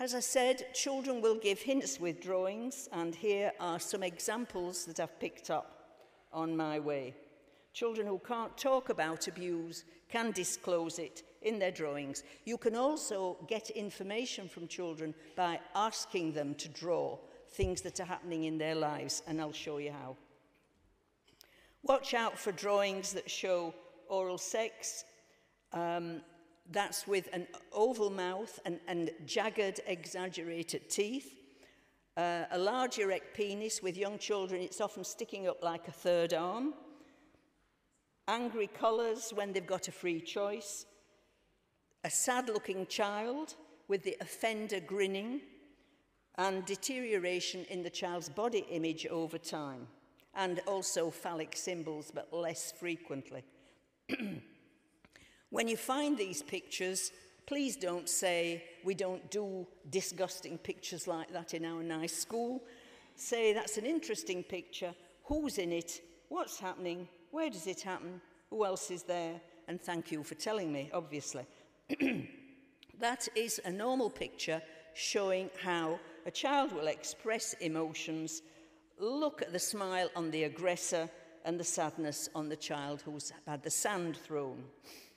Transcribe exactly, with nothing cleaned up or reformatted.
As I said, children will give hints with drawings, and here are some examples that I've picked up on my way. Children who can't talk about abuse can disclose it in their drawings. You can also get information from children by asking them to draw things that are happening in their lives, and I'll show you how. Watch out for drawings that show oral sex. Um, that's with an oval mouth and, and jagged, exaggerated teeth. Uh, a large erect penis. With young children, it's often sticking up like a third arm. Angry colours when they've got a free choice. A sad-looking child with the offender grinning. And deterioration in the child's body image over time. And also phallic symbols, but less frequently. When you find these pictures, please don't say, we don't do disgusting pictures like that in our nice school. Say, that's an interesting picture. Who's in it? What's happening? Where does it happen? Who else is there? And thank you for telling me, obviously. That is a normal picture showing how a child will express emotions. Look at the smile on the aggressor and the sadness on the child who's had the sand thrown.